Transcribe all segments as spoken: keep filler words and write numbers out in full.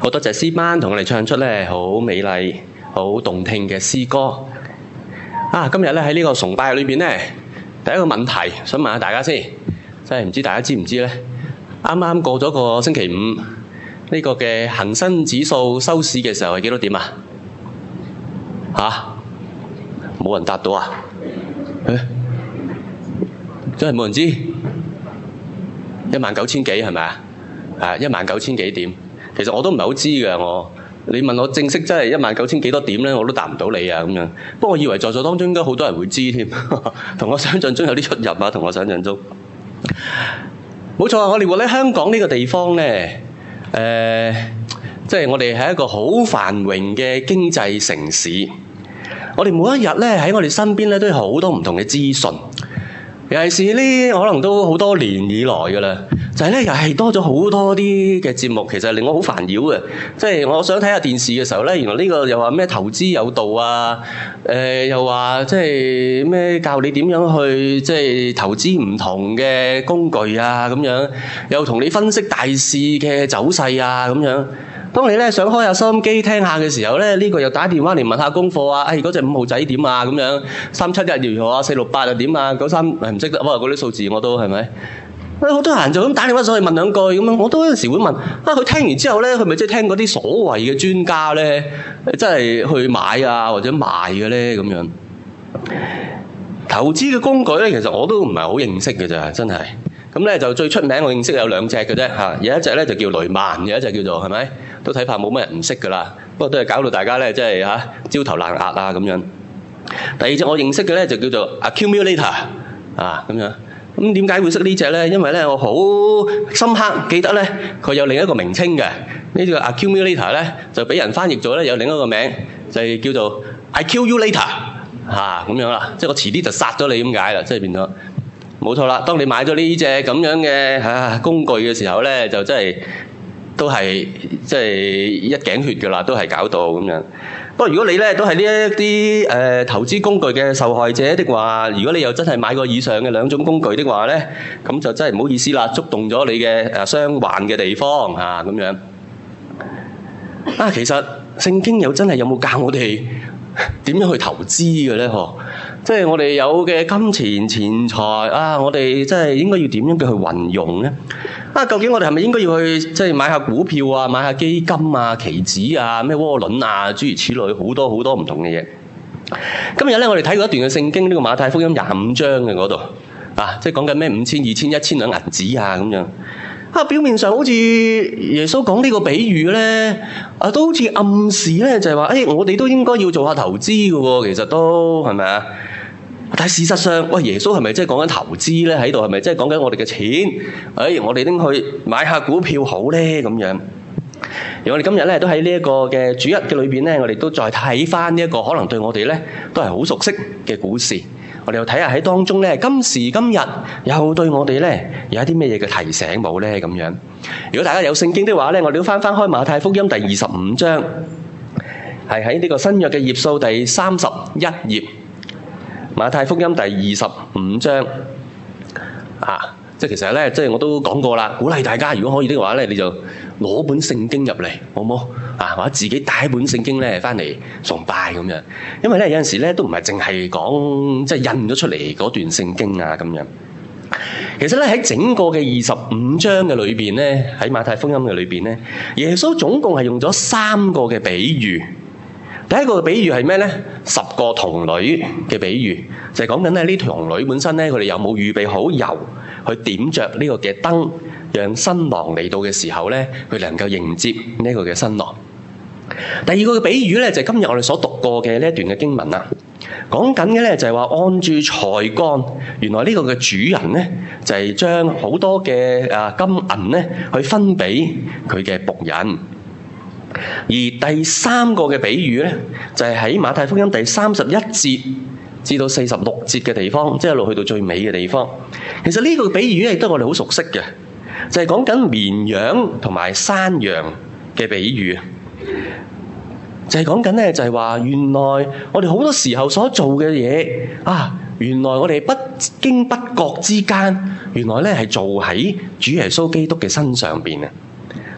好多謝詩班同我哋唱出咧好美麗、好動聽嘅詩歌。啊，今日咧喺呢個崇拜裏邊咧，第一個問題想問下大家先，真係唔知大家知唔知咧？啱啱過咗個星期五，呢個嘅恒生指數收市嘅時候係幾多點啊？吓？冇人答到啊？誒，真係冇人知？一萬九千幾係咪啊？啊，一萬九千幾點？其實我都唔係好知嘅，我你問我正式真係一萬九千幾多點咧，我都答唔到你啊咁樣。不過我以為在座當中應該好多人會知添，同我想象中有啲出入啊，同我想象中。冇錯，我哋活喺香港呢個地方咧，誒、呃，即係我哋係一個好繁榮嘅經濟城市。我哋每一日咧喺我哋身邊咧都有好多唔同嘅資訊。尤其是呢，可能都好多年以來㗎啦，就係咧又係多咗好多啲嘅節目，其實令我好煩擾嘅。即係我想睇下電視嘅時候咧，原來呢個又話咩投資有道啊，誒、呃、又話即係咩教你點樣去即係投資唔同嘅工具啊咁樣，又同你分析大市嘅走勢啊咁樣。當你咧想開下收音機聽下嘅時候咧，呢、這個又打電話嚟問下功課啊，誒嗰隻五號仔點啊咁樣，三七一如何啊，四六八又點啊，九三誒唔識得，哇嗰啲數字我都係咪？誒好多人就咁打電話上去問兩句咁樣，我都有時會問，啊佢聽完之後咧，佢咪即係聽嗰啲所謂嘅專家咧，真係去買啊或者賣嘅咧咁樣？投資嘅工具咧，其實我都唔係好認識嘅咋，真係。咁咧就最出名我認識有兩隻嘅啫嚇，有一隻咧就叫雷曼，有一隻叫做係咪？都睇怕冇乜人唔識噶啦，不過都係搞到大家咧即係嚇焦頭爛額啊咁樣。第二隻我認識嘅咧就叫做 accumulator 啊咁樣。咁點解會識呢隻咧？因為咧我好深刻記得咧佢有另一個名稱嘅，呢個 accumulator 咧就俾人翻譯咗咧有另一個名，就係叫做 I kill you later 嚇咁樣啦，即係我遲啲就殺咗你咁解啦，即係變咗。冇錯啦，當你買咗呢隻咁樣嘅啊工具嘅時候咧，就真係都係即係一頸血㗎啦，都係搞到咁樣。不過如果你咧都係呢一啲誒投資工具嘅受害者的話，如果你又真係買過以上嘅兩種工具的話咧，咁就真係唔好意思啦，觸動咗你嘅誒傷患嘅地方嚇咁樣。啊，其實聖經又真係有冇教我哋點樣去投資嘅咧？嗬？即係我哋有嘅金錢錢財啊，我哋即係應該要點樣嘅去運用咧？啊，究竟我哋係咪應該要去即係買下股票啊、買下基金啊、期指啊、咩窩輪啊，諸如此類好多好多唔同嘅嘢。今日咧，我哋睇過一段嘅聖經，呢、這個馬太福音廿五章嘅嗰度啊，即係講緊咩五千、二千、一千兩銀紙啊咁樣。啊，表面上好似耶穌講呢個比喻咧，啊都好似暗示咧就係話，誒、哎、我哋都應該要做下投資嘅喎，其實都係咪啊？但係事實上，喂，耶穌係咪真係講緊投資咧？喺度係咪真係講緊我哋嘅錢？誒、哎，我哋拎去買下股票好咧咁樣。而我哋今日咧都喺呢一個嘅主日嘅裏邊咧，我哋都再睇翻呢一個可能對我哋咧都係好熟悉嘅故事。我哋又睇下喺當中咧，今時今日又對我哋咧有一啲咩嘢嘅提醒冇咧咁樣。如果大家有聖經的話咧，我哋都翻翻開馬太福音第二十五章，係喺呢個新約嘅頁數第三十一頁。馬太福音第二十五章啊，即係其實咧，即係我都講過啦，鼓勵大家如果可以的話咧，你就攞本聖經入嚟，好唔好啊？或者自己帶一本聖經咧翻嚟崇拜咁樣，因為咧有陣時咧都唔係淨係講即係印咗出嚟嗰段聖經啊咁樣。其實咧喺整個嘅二十五章嘅裏邊咧，喺馬太福音嘅裏邊咧，耶穌總共係用咗三個嘅比喻。第一個比喻係咩呢？十個童女嘅比喻，就係講緊咧呢童女本身咧，佢哋有冇預備好油去點着呢個嘅燈，讓新郎嚟到嘅時候咧，佢能夠迎接呢個嘅新郎。第二個嘅比喻咧，就係今日我哋所讀過嘅呢一段嘅經文啦。講緊嘅咧就係話按住才幹，原來呢個嘅主人咧就係將好多嘅啊金銀咧去分俾佢嘅僕人。而第三個嘅比喻咧，就係喺馬太福音第三十一節至到四十六節嘅地方，即係一路去到最尾嘅地方。其實呢個比喻咧，亦都係我哋好熟悉嘅，就係講緊綿羊同埋山羊嘅比喻。就係講緊咧，就係話原來我哋好多時候所做嘅嘢啊，原來我哋不經不覺之間，原來咧係做喺主耶穌基督嘅身上邊啊！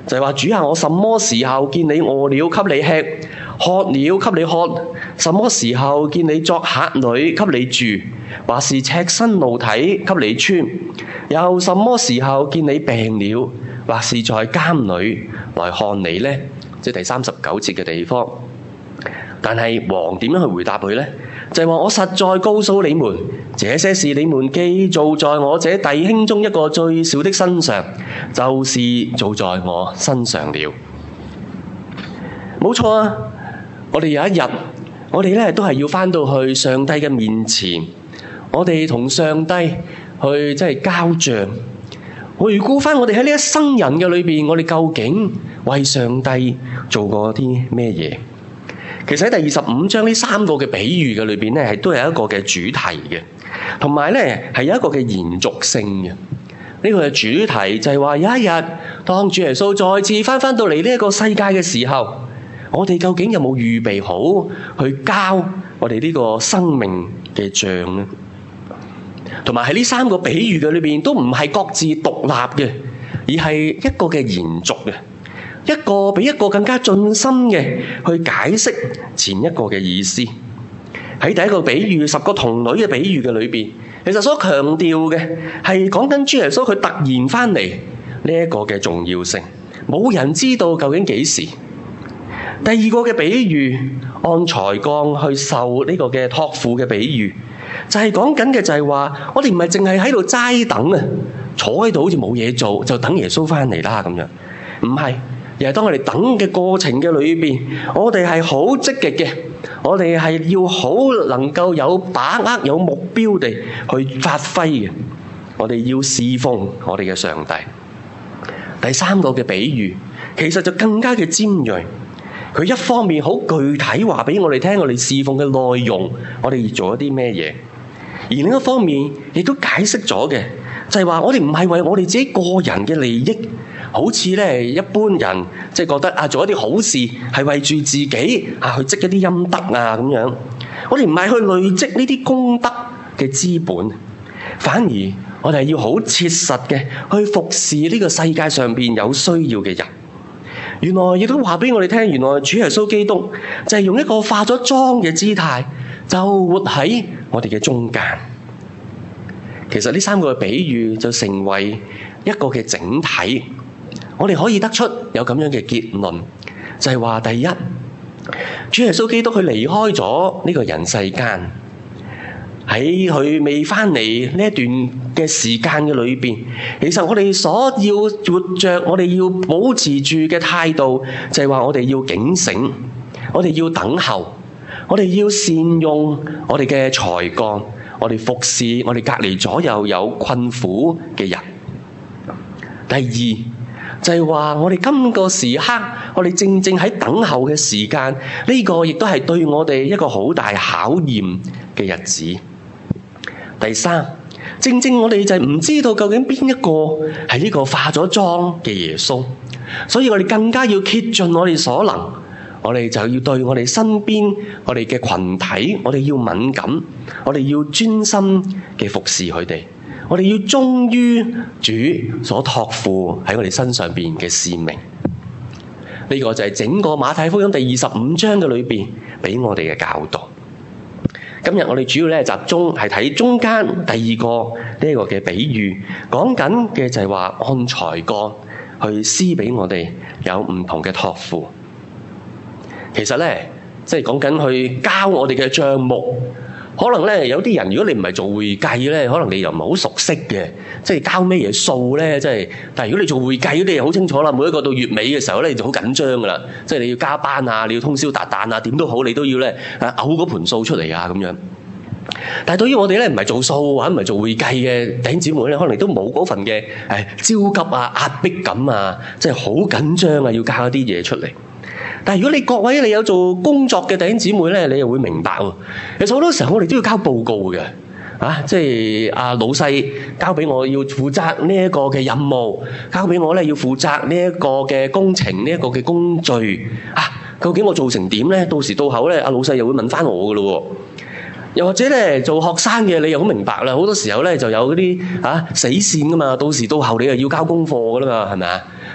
就係話主啊，我什麼時候見你餓了，給你吃；渴了，給你喝；什麼時候見你作客旅，給你住；或是赤身露體，給你穿；又什麼時候見你病了，或是在監裏來看你呢？即係第三十九節嘅地方。但係王點樣去回答佢呢？就係話我實在告訴你們，這些事你們既做在我這弟兄中一個最小的身上，就是做在我身上了。冇錯啊！我哋有一日，我哋咧都係要返到去上帝嘅面前，我哋同上帝去即係交賬，回顧返我哋喺呢一生人嘅裏邊，我哋究竟為上帝做過啲咩嘢？其實喺第二十五章呢三個嘅比喻嘅裏邊咧，係都有一個嘅主題嘅，同埋咧係有一個嘅延續性嘅。呢、這個嘅主題就係話有一日，當主耶穌再次翻翻到嚟呢一個世界嘅時候，我哋究竟有冇預備好去交我哋呢個生命嘅賬呢？同埋喺呢三個比喻嘅裏邊，都唔係各自獨立嘅，而係一個嘅延續嘅。一個比一個更加盡心嘅去解釋前一個嘅意思。喺第一個比喻十個童女嘅比喻嘅裏邊，其實所強調嘅係講緊主耶穌佢突然翻嚟呢一個嘅重要性，冇人知道究竟幾時。第二個嘅比喻按才幹去受呢個嘅託付嘅比喻，就係講緊嘅就係話，我哋唔係淨係喺度齋等啊，坐喺度好似冇嘢做就等耶穌翻嚟啦咁樣，唔係。而係當我哋等嘅過程嘅裏邊，我哋係好積極嘅，我哋係要好能夠有把握、有目標地去發揮嘅。我哋要侍奉我哋嘅上帝。第三個嘅比喻，其實就更加嘅尖銳。佢一方面好具體話俾我哋聽，我哋侍奉嘅內容，我哋要做一啲咩嘢；而另一方面，亦都解釋咗嘅，就係話我哋唔係為我哋自己個人嘅利益。好似咧一般人即係覺得啊，做一啲好事係為住自己啊去積一啲陰德啊咁樣。我哋唔係去累積呢啲功德嘅資本，反而我哋係要好切實嘅去服侍呢個世界上邊有需要嘅人。原來亦都話俾我哋聽，原來主耶穌基督就係用一個化咗妝嘅姿態，就活喺我哋嘅中間。其實呢三個嘅比喻就成為一個嘅整體。我哋可以得出有咁樣嘅結論，就係話第一，主耶穌基督佢離開咗呢個人世間，喺佢未翻嚟呢一段嘅時間嘅裏邊，其實我哋所要活着，我哋要保持住嘅態度，就係話我哋要警醒，我哋要等候，我哋要善用我哋嘅才幹，我哋服侍我哋隔離左右有困苦嘅人。第二，就係話我哋今個時刻，我哋正正喺等候嘅時間，呢個亦都係對我哋一個好大考驗嘅日子。第三，正正我哋就係唔知道究竟邊一個係呢個化咗妝嘅耶穌，所以我哋更加要竭盡我哋所能，我哋就要對我哋身邊我哋嘅群體，我哋要敏感，我哋要專心嘅服侍佢哋。我哋要忠於主所託付喺我哋身上邊嘅使命，呢個就係整個馬太福音第二十五章嘅裏邊俾我哋嘅教導。今日我哋主要咧集中係睇中間第二個呢一個嘅比喻，講緊嘅就係話按才幹去施俾我哋有唔同嘅託付。其實咧，即係講緊去交我哋嘅帳目。可能咧有啲人，如果你唔係做會計咧，可能你又唔係好熟悉嘅，即係交咩嘢數咧，即係。但係如果你做會計，你又好清楚啦。每一個到月尾嘅時候咧，你就好緊張噶啦，即係你要加班啊，你要通宵達旦啊，點都好，你都要咧啊嘔嗰盤數出嚟啊咁樣。但係對於我哋咧唔係做數或者唔係做會計嘅弟兄姊妹咧，可能都冇嗰份嘅誒焦急啊、壓迫感啊，即係好緊張啊，要交一啲嘢出嚟。但係如果你各位你有做工作嘅弟兄姊妹咧，你又會明白喎。其實好多時候我哋都要交報告嘅，啊，即係阿老細交俾我要負責呢一個嘅任務，交俾我咧要負責呢一個嘅工程，呢一個嘅工序啊，究竟我做成點咧？到時到後咧，阿老細又會問翻我噶咯。又或者咧做學生嘅，你又好明白啦。好多時候咧就有嗰啲啊死線噶嘛，到時到後你又要交功課噶啦嘛，係咪啊？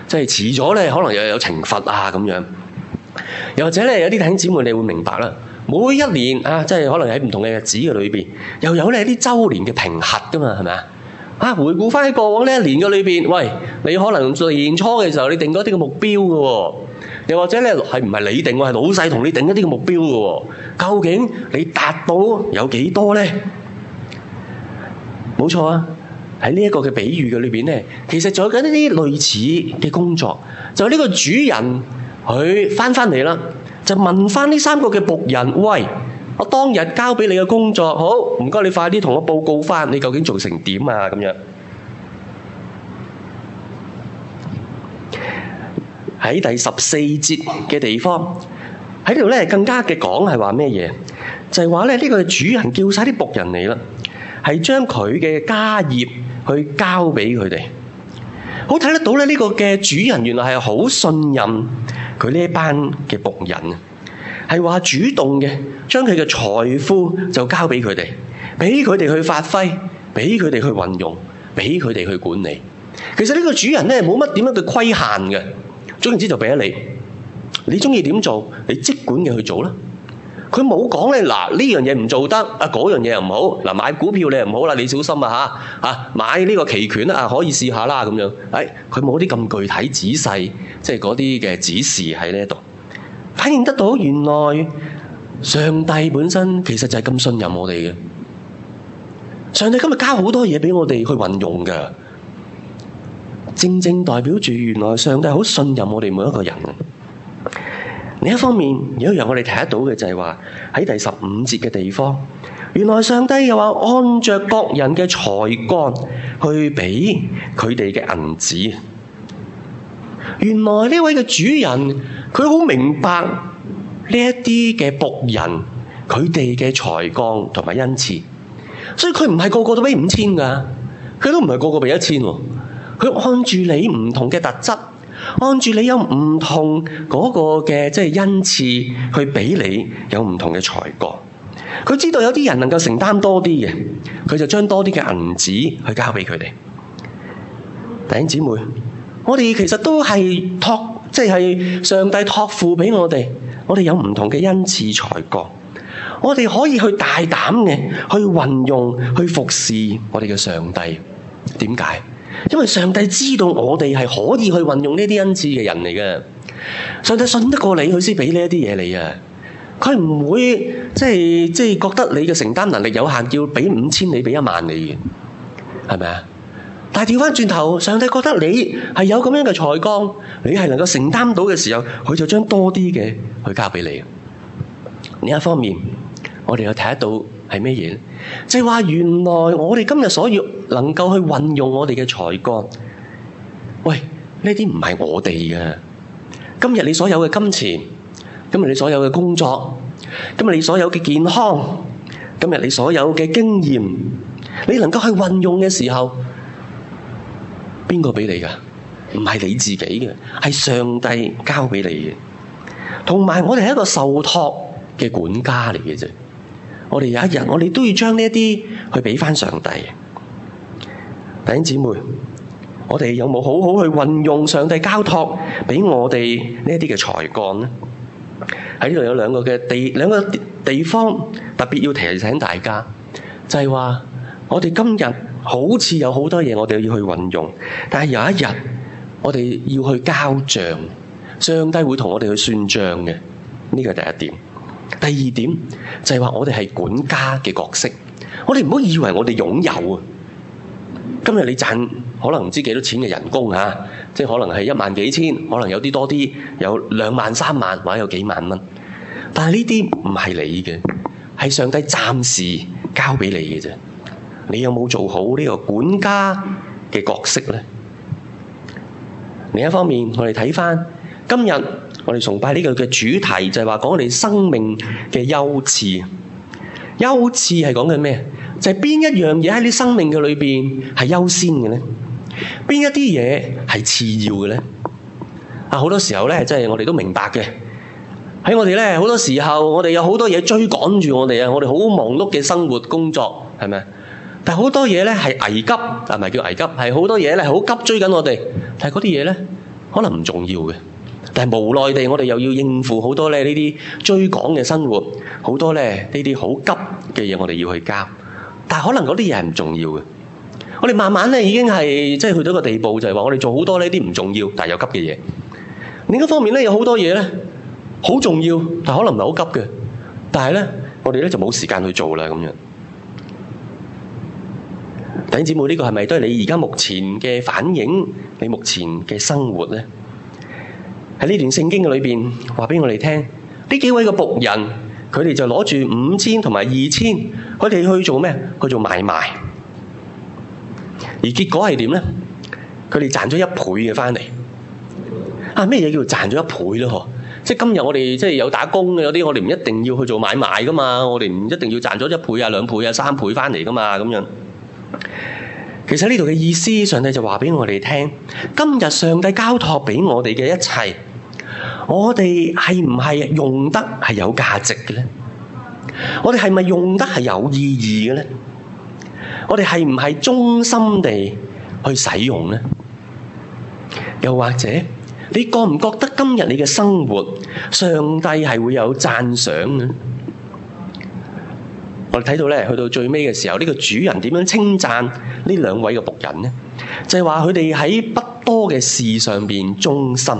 即係遲咗咧，可能又有懲罰啊咁樣。又或者咧，有啲弟兄姊妹你會明白啦，每一年啊，即係可能喺唔同嘅日子嘅裏邊，又有咧啲週年嘅評核噶嘛，係咪啊？啊，回顧翻喺過往呢一年嘅裏邊，喂，你可能年初嘅時候你定咗一啲嘅目標嘅喎，又或者咧係唔係你定喎，係老細同你定一啲嘅目標嘅喎，究竟你達到有幾多咧？冇錯啊！喺呢一個嘅比喻嘅裏邊咧，其實仲有緊一啲類似嘅工作，就係呢個主人佢翻翻嚟啦，就問翻呢三個嘅僕人，喂，我當日交俾你嘅工作，好，唔該你快啲同我報告翻，你究竟做成點啊？咁樣喺第十四節嘅地方，喺呢度咧更加嘅講係話咩嘢？就係話咧呢個主人叫晒啲僕人嚟啦，係將佢嘅家業去交俾佢哋。好睇得到咧，呢個嘅主人原來係好信任佢呢一班嘅僕人啊，係話主動嘅將佢嘅財富就交俾佢哋，俾佢哋去發揮，俾佢哋去運用，俾佢哋去管理。其實呢個主人咧冇乜點樣嘅規限嘅，總言之就俾咗你，你中意點做，你即管嘅去做啦。佢冇講咧，嗱呢樣嘢唔做得，啊嗰樣嘢又唔好，嗱買股票你又唔好啦，你小心啊嚇啊買呢個期權啊可以試下啦咁樣，誒佢冇啲咁具體仔細，即係嗰啲嘅指示喺呢度，反映得到原來上帝本身其實就係咁信任我哋嘅。上帝今日交好多嘢俾我哋去運用嘅，正正代表住原來上帝好信任我哋每一個人。另一方面，有一樣我哋睇得到嘅就係話喺第十五節嘅地方，原來上帝又話按着各人嘅才幹去俾佢哋嘅銀子。原來呢位嘅主人佢好明白呢一啲嘅僕人佢哋嘅才幹同埋恩賜，所以佢唔係個個都俾五千噶，佢都唔係個個俾一千喎，佢按住你唔同嘅特質。按住你有唔同嗰個嘅即係恩賜去俾你有唔同嘅才幹，佢知道有啲人能夠承擔多啲嘅，佢就將多啲嘅銀子去交俾佢哋。弟兄姊妹，我哋其實都係託，即係上帝託付俾我哋，我哋有唔同嘅恩賜才幹，我哋可以去大膽嘅去運用去服侍我哋嘅上帝。點解？因為上帝知道我哋係可以去運用呢啲恩賜嘅人嚟嘅，上帝信得過你，佢先俾呢一啲嘢你啊！佢唔會即係即係覺得你嘅承擔能力有限，叫俾五千你俾一萬你嘅，係咪啊？但係調翻轉頭，上帝覺得你係有咁樣嘅才幹，你係能夠承擔到嘅時候，佢就將多啲嘅去交俾你。另一方面，我哋又睇得到。係咩嘢？就係話原來我哋今日所要能夠去運用我哋嘅才幹，喂，呢啲唔係我哋嘅。今日你所有嘅金錢，今日你所有嘅工作，今日你所有嘅健康，今日你所有嘅經驗，你能夠去運用嘅時候，邊個俾你㗎？唔係你自己嘅，係上帝交俾你嘅。同埋我哋係一個受託嘅管家嚟嘅啫。我哋有一日，我哋都要將呢一啲去俾翻上帝。弟兄姊妹，我哋有冇好好去運用上帝交託俾我哋呢一啲嘅才幹呢？喺呢度有兩個嘅地兩個地方特別要提醒大家，就係話我哋今日好似有好多嘢我哋要去運用，但係有一日我哋要去交賬，上帝會同我哋去算賬嘅。呢個係第一點。第二點就係話我哋係管家嘅角色，我哋唔好以為我哋擁有啊！今日你賺可能唔知幾多錢嘅人工啊，即係可能係一萬幾千，可能有啲多啲，有兩萬三萬或者有幾萬蚊。但係呢啲唔係你嘅，係上帝暫時交俾你嘅啫。你有冇做好呢個管家嘅角色呢？另一方面，我哋睇翻今日。我哋崇拜呢個嘅主題就係話講我哋生命嘅優次。優次係講緊咩？就係邊一樣嘢喺你生命嘅裏邊係優先嘅咧？邊一啲嘢係次要嘅咧？啊，好多時候咧，即係我哋都明白嘅。喺我哋咧，好多時候我哋有好多嘢追趕住我哋啊！我哋好忙碌嘅生活工作，係咪？但係好多嘢咧係危急，係咪叫危急？係好多嘢咧係好急追緊我哋。但係嗰啲嘢咧， 可能唔重要嘅，但係無奈地我哋又要應付好多咧呢啲追趕嘅生活，好多咧呢啲好急嘅嘢我哋要去交，但係可能嗰啲嘢係唔重要嘅。我哋慢慢咧已經係即係去到一個地步，就係話我哋做好多呢啲唔重要但係有急嘅嘢。另一方面咧，有好多嘢咧好重要，但係可能唔係好急嘅，但係咧我哋咧就冇時間去做啦咁樣。弟兄姊妹，呢個係咪都係你而家目前嘅反應？你目前嘅生活咧？喺呢段聖經嘅裏邊話俾我哋聽，呢幾位嘅僕人，佢哋就攞住五千同埋二千，佢哋去做咩？去做買賣。而結果係點咧？佢哋賺咗一倍嘅翻嚟。啊，咩嘢叫做賺咗一倍咧？嗬，即係今日我哋即係有打工嘅，有啲我哋唔一定要去做買賣噶嘛，我哋唔一定要賺咗一倍啊、兩倍啊、三倍翻嚟噶嘛，咁樣。其實呢度嘅意思，上帝就話俾我哋聽，今日上帝交託俾我哋嘅一切，我哋係唔係用得係有價值嘅咧？我哋係咪用得係有意義嘅咧？我哋係唔係忠心地去使用呢？又或者你覺唔覺得今日你嘅生活，上帝係會有讚賞嘅？我哋睇到咧，去到最尾嘅時候，呢個主人點樣稱讚呢兩位嘅僕人呢？就係話佢哋喺不多嘅事上邊忠心。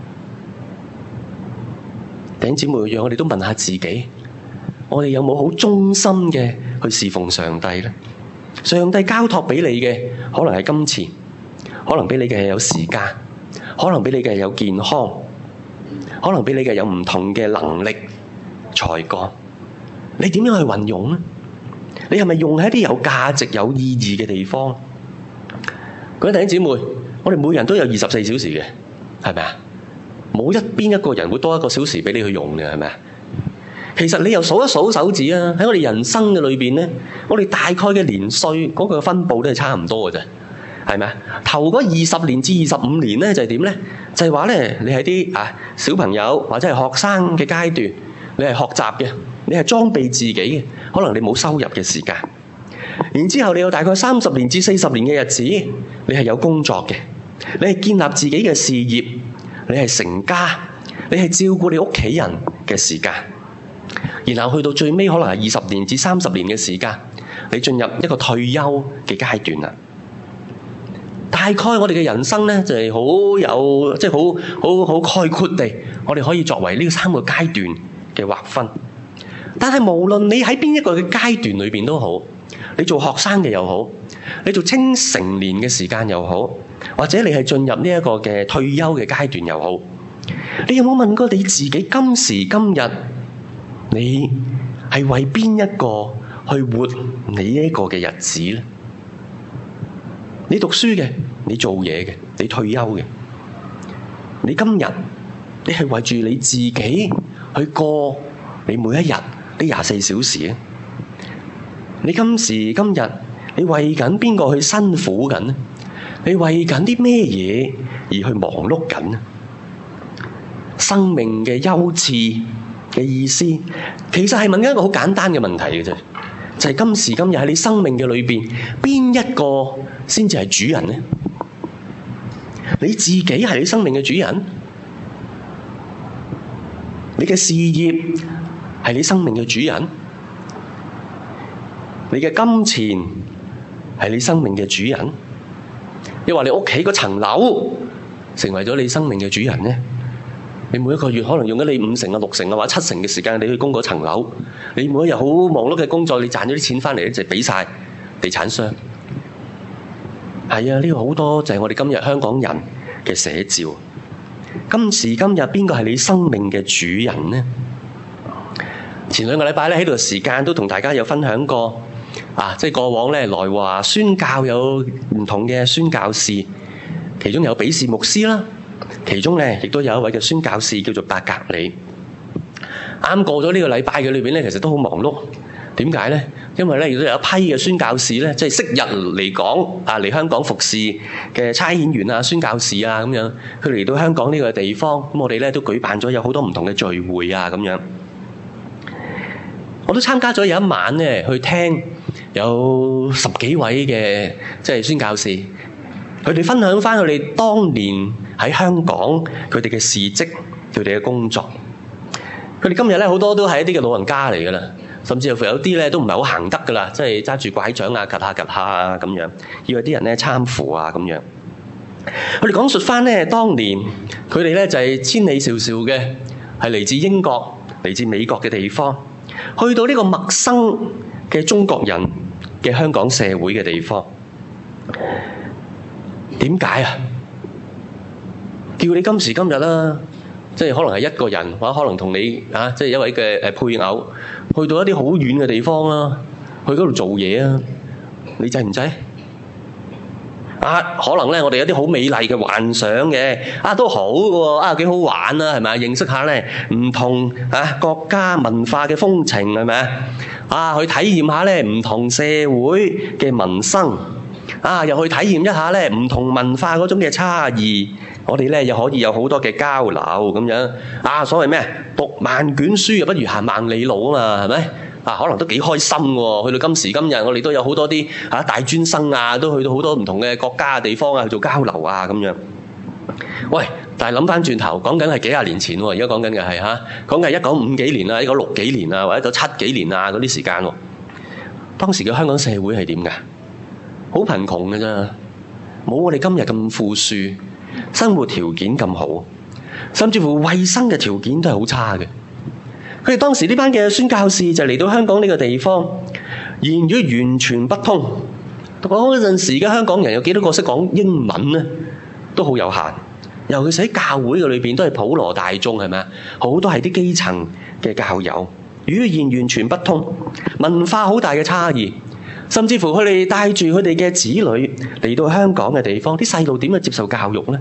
弟兄姊妹，讓我哋都問下自己，我哋有冇好忠心嘅去侍奉上帝呢？上帝交託俾你嘅，可能係金錢，可能俾你嘅係有時間，可能俾你嘅係有健康，可能俾你嘅有唔同嘅能力、才幹。你點樣去運用呢？你係咪用喺一啲有價值、有意義嘅地方？各位弟兄姊妹，我哋每人都有二十四小時嘅，係咪啊？冇一邊一個人會多一個小時俾你去用嘅，係咪啊？其實你又數一數手指啊，喺我哋人生嘅裏邊咧，我哋大概嘅年歲嗰個分佈都係差唔多嘅啫，係咪啊？頭嗰二十年至二十五年咧就係點咧？就係話咧，你係啲啊小朋友或者係學生嘅階段，你係學習嘅，你係裝備自己嘅，可能你冇收入嘅時間。然之後你有大概三十年至四十年嘅日子，你係有工作嘅，你係建立自己嘅事業，你係成家，你係照顧你屋企人嘅時間。然後去到最尾可能係二十年至三十年嘅時間，你進入一個退休嘅階段啦。大概我哋嘅人生咧就係好有，即係好好好概括地，我哋可以作為呢三個階段嘅劃分。但係無論你喺邊一個嘅階段裏邊都好，你做學生嘅又好，你做青成年嘅時間又好，或者你係進入呢一個嘅退休嘅階段又好，你有冇問過你自己今時今日？你係為邊一個去活你呢一個嘅日子呢？你讀書嘅，你做嘢嘅，你退休嘅，你今日你係為住你自己去過你每一日呢廿四小時啊？你今時今日你為緊邊個去辛苦緊呢？你為緊啲咩嘢而去忙碌緊呢？生命嘅優次嘅意思，其實係問緊一個好簡單嘅問題嘅啫，就係今時今日喺你生命嘅裏邊，邊一個先至係主人呢？你自己係你生命嘅主人，你嘅事業係你生命嘅主人，你嘅金錢係你生命嘅主人，抑或你屋企嗰層樓成為咗你生命嘅主人呢？你每一個月可能用咗你五成啊、六成啊或者七成嘅時間，你去供嗰層樓。你每一日好忙碌嘅工作，你賺咗啲錢翻嚟咧，就俾晒地產商。係啊，呢個好多就係我哋今日香港人嘅寫照。今時今日邊個係你生命嘅主人呢？前兩個禮拜咧喺度時間都同大家有分享過啊，即係過往咧來華宣教有唔同嘅宣教士，其中有比士牧師啦。其中咧，亦都有一位嘅宣教士叫做伯格里。啱過咗呢個禮拜嘅裏邊咧，其實都好忙碌。點解咧？因為咧，亦都有一批嘅宣教士咧，即係昔日嚟講啊，嚟香港服侍嘅差遣員啊、宣教士啊咁樣，佢嚟到香港呢個地方，咁我哋咧都舉辦咗有好多唔同嘅聚會啊咁樣。我都參加咗有一晚咧，去聽有十幾位嘅即係宣教士。 佢哋分享返佢哋當年喺香港佢哋嘅事蹟，佢哋嘅工作。佢哋今日咧好多都係一啲嘅老人家嚟㗎啦，甚至乎有啲咧都唔係好行得㗎啦，即係揸住拐杖啊，趌下趌下啊咁樣，要有啲人咧攙扶啊咁樣。佢哋講述返咧當年佢哋咧就係千里迢迢嘅，係嚟自英國、嚟自美國嘅地方，去到呢個陌生嘅中國人嘅香港社會嘅地方。點解啊？叫你今時今日啦，即係可能係一個人，或者可能同你啊，即係一位嘅誒配偶，去到一啲好遠嘅地方啦，去嗰度做嘢啊，你制唔制？啊，可能咧我哋有啲好美麗嘅幻想嘅，啊都好嘅喎，啊幾好玩啊，係咪啊？認識下咧唔同啊國家文化嘅風情係咪啊？啊去體驗下咧唔同社會嘅民生。啊！又去體驗一下咧唔同文化嗰種嘅差異，我哋咧又可以有好多嘅交流咁樣。啊，所謂咩？讀萬卷書又不如行萬里路啊嘛，係咪？啊，可能都幾開心喎！去到今時今日，我哋都有好多啲啊大專生啊，都去到好多唔同嘅國家嘅地方啊，去做交流啊咁樣。喂！但係諗翻轉頭，講緊係幾廿年前喎，而家講緊嘅係嚇，講緊係一九五幾年啊，一九六幾年啊，或者一九七幾年啊嗰啲時間喎。當時嘅香港社會係點㗎？好貧窮嘅咋，冇我哋今日咁富庶，生活條件咁好，甚至乎衛生嘅條件都係好差嘅。佢哋當時呢班嘅宣教士就嚟到香港呢個地方，言語完全不通。講嗰陣時嘅香港人有幾多個識講英文呢？都好有限。尤其是喺教會嘅裏邊，都係普羅大眾係咪啊？好多係啲基層嘅教友，語言完全不通，文化好大嘅差異。甚至乎佢哋帶住佢哋嘅子女嚟到香港嘅地方，啲細路點去接受教育呢？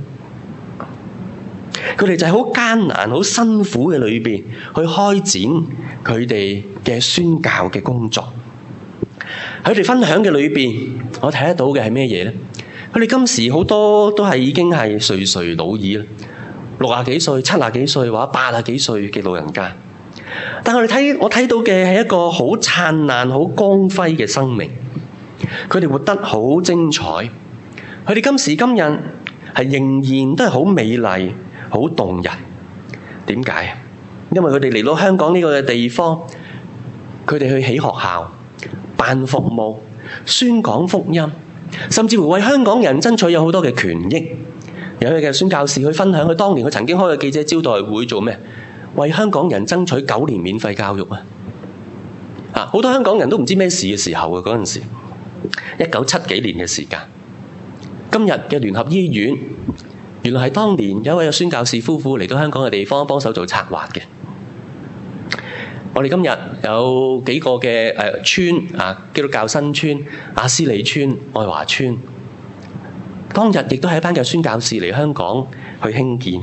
佢哋就係好艱難、好辛苦嘅裏邊去開展佢哋嘅宣教嘅工作。喺佢哋分享嘅裏邊，我睇得到嘅係咩嘢呢？佢哋今時好多都係已經係垂垂老矣啦，六啊幾歲、七啊幾歲或者八啊幾歲嘅老人家。但我哋睇我睇到嘅係一個好燦爛、好光輝嘅生命。佢哋活得好精彩，佢哋今時今日係仍然都係好美麗、好動人。點解？因為佢哋嚟到香港呢個嘅地方，佢哋去起學校、辦服務、宣講福音，甚至乎為香港人爭取有好多嘅權益。有佢嘅宣教士去分享，佢當年佢曾經開嘅記者招待會做咩？為香港人爭取九年免費教育啊！啊，好多香港人都唔知咩事嘅時候啊，嗰陣時。一九七幾年嘅時間，今日嘅聯合醫院原來係當年有一位宣教士夫婦嚟到香港嘅地方幫手做策劃嘅。我哋今日有幾個嘅誒村啊，基督教新村、亞斯理村、愛華村，當日亦都係一班嘅宣教士嚟香港去興建，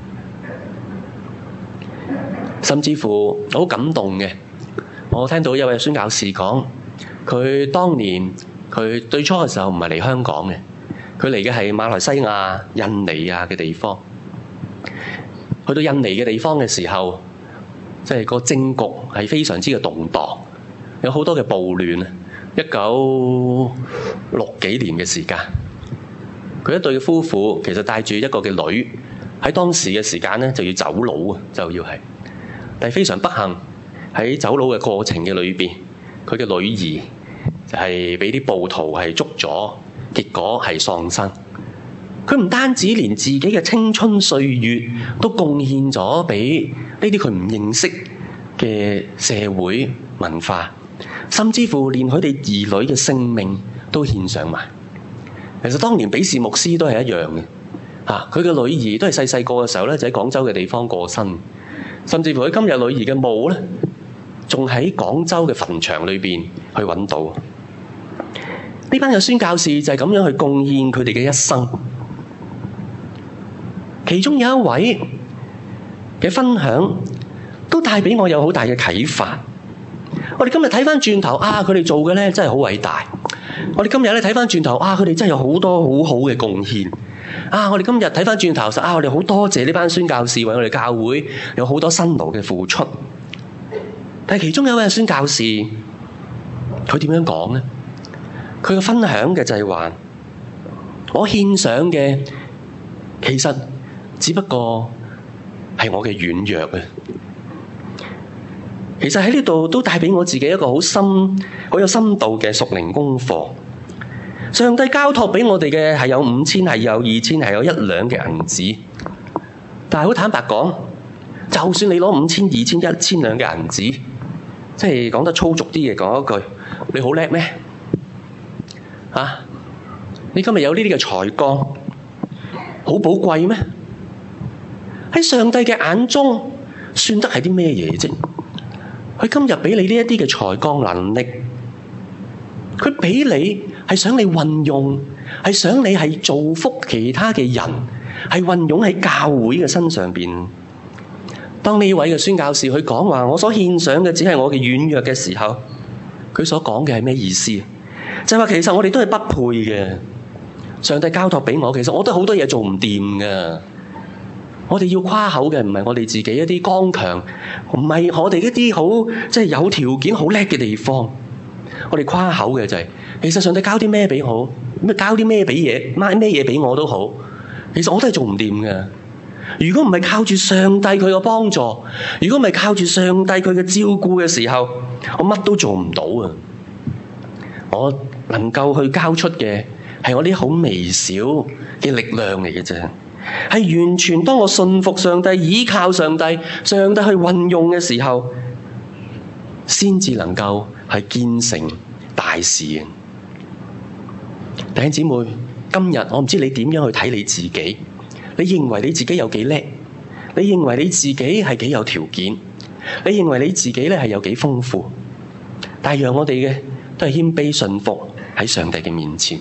甚至乎好感動嘅。我聽到一位宣教士講，佢當年佢最初嘅時候唔係嚟香港嘅，佢嚟嘅係馬來西亞、印尼啊嘅地方。去到印尼嘅地方嘅時候，即係個政局係非常之嘅動盪，有好多嘅暴亂啊！一九六幾年嘅時間，佢一對夫婦其實帶住一個嘅女，喺當時嘅時間咧就要走佬啊，就要係，但係非常不幸喺走佬嘅過程嘅裏邊，佢嘅女兒就係俾啲暴徒係捉咗，結果係喪生。佢唔單止連自己嘅青春歲月都貢獻咗俾呢啲佢唔認識嘅社會文化，甚至乎連佢哋兒女嘅性命都獻上埋。其實當年比士牧師都係一樣嘅，嚇佢嘅女兒都係細細個嘅時候咧，就喺廣州嘅地方過身，甚至乎佢今日女兒嘅墓咧，仲喺廣州嘅墳場裏邊去揾到。呢班嘅宣教士就係咁樣去貢獻佢哋嘅一生。其中有一位嘅分享都帶俾我有好大嘅啟發。我哋今日睇翻轉頭啊，佢哋做嘅咧真係好偉大。我哋今日咧睇翻轉頭啊，佢哋真係有好多好好嘅貢獻啊！我哋今日睇翻轉頭實啊，我哋好多謝呢班宣教士為我哋教會有好多辛勞嘅付出。但係其中有一位宣教士，佢點樣講咧？佢嘅分享嘅就係話， 我獻上嘅其實只不過係我嘅軟弱啊。其實喺呢度都帶俾我自己一個好深、好有深度嘅屬靈功課。上帝交託俾我哋嘅係有五千，係有二千，係有一兩嘅銀子。但係好坦白講，就算你攞五千、二千、一千兩嘅銀子，即係講得粗俗啲嘅講一句，你好叻咩？啊！你今日有呢啲嘅才幹，好寶貴咩？喺上帝嘅眼中，算得係啲咩嘢啫？佢今日俾你呢一啲嘅才幹能力，佢俾你係想你運用，係想你係造福其他嘅人，係運用喺教會嘅身上邊。當呢位嘅宣教士佢講話，我所獻上嘅只係我嘅軟弱嘅時候，佢所講嘅係咩意思？就係話其實我哋都係不配嘅。上帝交託俾我，其實我都好多嘢做唔掂㗎。我哋要誇口嘅唔係我哋自己一啲剛強，唔係我哋一啲好即係有條件好叻嘅地方。我哋誇口嘅就係、是，其實上帝交啲咩俾好，咩交啲咩俾嘢，買咩嘢俾我都好，其實我都係做唔掂㗎。如果唔係靠住上帝佢嘅幫助，如果唔係靠住上帝佢嘅照顧嘅時候，我乜都做唔到啊！我能夠去交出嘅係我啲好微小嘅力量嚟嘅啫，係完全當我信服上帝、依靠上帝、上帝去運用嘅時候，先至能夠係建成大事嘅。弟兄姊妹，今日我唔知你點樣去睇你自己。你認為你自己有幾叻？你認為你自己係幾有條件？你認為你自己咧係有幾豐富？但係讓我哋嘅都係謙卑順服喺上帝嘅面前。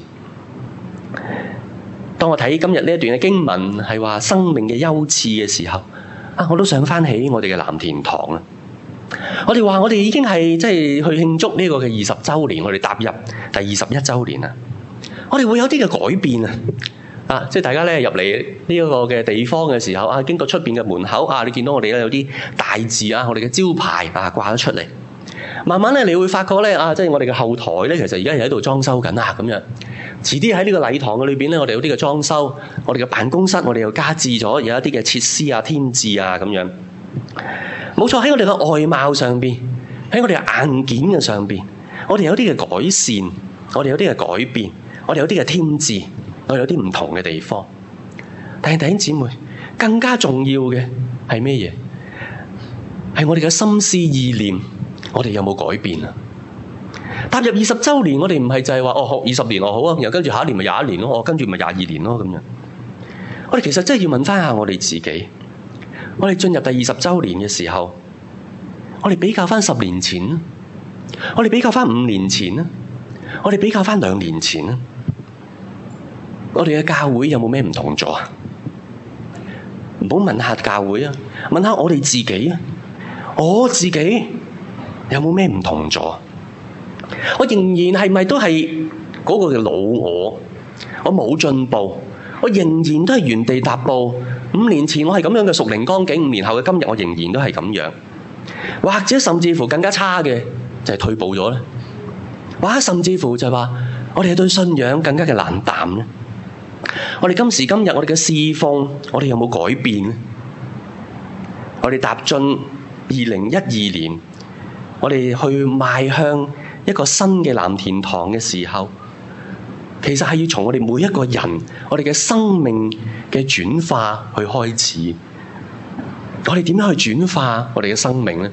當我睇今日呢一段嘅經文係話生命嘅優次嘅時候，啊，我都想翻起我哋嘅藍田堂啊！我哋話我哋已經係即係去慶祝呢個嘅二十週年，我哋踏入第二十一週年啦。我哋會有啲嘅改變啊！啊！即係大家咧入嚟呢一個嘅地方嘅時候啊，經過出邊嘅門口啊，你見到我哋咧有啲大字啊，我哋嘅招牌啊掛咗出嚟。慢慢咧，你會發覺咧啊，即係我哋嘅後台咧，其實而家又喺度裝修緊啊，咁樣。遲啲喺呢個禮堂嘅裏邊咧，我哋有啲嘅裝修，我哋嘅辦公室，我哋又加置咗有一啲嘅設施啊、添置啊咁樣。冇錯，喺我哋嘅外貌上邊，喺我哋嘅硬件嘅上邊，我哋有啲嘅改善，我哋有啲嘅改變，我哋有啲嘅添置。我有啲唔同嘅地方，但係弟兄姊妹，更加重要嘅係咩嘢？係我哋嘅心思意念，我哋有冇改變啊？踏入二十週年，我哋唔係就係話哦，學二十年哦好啊，然後跟住下一年咪廿一年咯，我跟住咪廿二年咯咁樣。我哋其實真係要問翻下我哋自己，我哋進入第二十週年嘅時候，我哋比較翻十年前，我哋比較翻五年前，我哋比較翻兩年前。我哋嘅教會有冇咩唔同咗啊？唔好問下教會啊，問下我哋自己啊。我自己有冇咩唔同咗？我仍然係咪都係嗰個嘅老我？我冇進步，我仍然都係原地踏步。五年前我係咁樣嘅屬靈光景，五年後嘅今日我仍然都係咁樣，或者甚至乎更加差嘅就係退步咗咧，或者甚至乎就係話我哋對信仰更加嘅冷淡咧。我哋今時今日，我哋嘅侍奉，我哋有冇改變呢？我哋踏進二零一二年，我哋去邁向一個新嘅藍田堂嘅時候，其實係要從我哋每一個人，我哋嘅生命嘅轉化去開始。我哋點樣去轉化我哋嘅生命呢？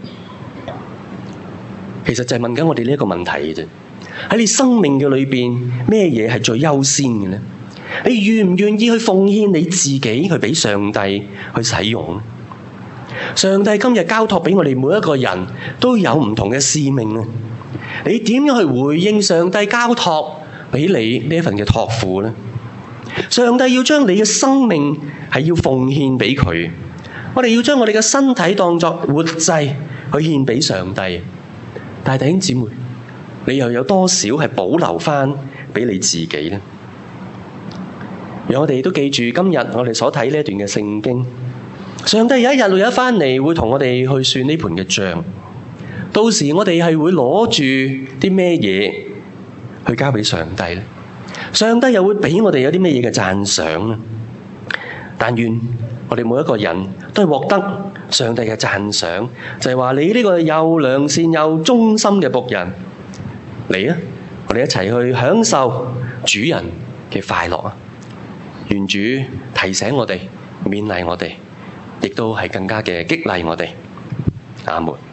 其實就係問緊我哋呢一個問題嘅啫。喺你生命嘅裏邊，咩嘢係最優先嘅呢？你願唔願意去奉獻你自己去俾上帝去使用？上帝今日交託俾我哋每一個人都有唔同嘅使命啊！你點樣去回應上帝交託俾你呢一份嘅託付呢？上帝要將你嘅生命係要奉獻俾佢，我哋要將我哋嘅身體當作活祭去獻俾上帝。但係弟兄姊妹，你又有多少係保留翻俾你自己呢？讓我哋都記住今日我哋所睇呢一段嘅聖經，上帝有一日會有一翻嚟，會同我哋去算呢盤嘅賬。到時我哋係會攞住啲咩嘢去交俾上帝呢？ 上帝又會俾我哋有啲咩嘢嘅讚賞呢？但願我哋每一個人都係獲得上帝嘅讚賞，就係話你呢個又良善又忠心嘅僕人，嚟啊！我哋一齊去享受主人嘅快樂啊！願主提醒我哋，勉勵我哋，亦都係更加嘅激勵我哋。阿門。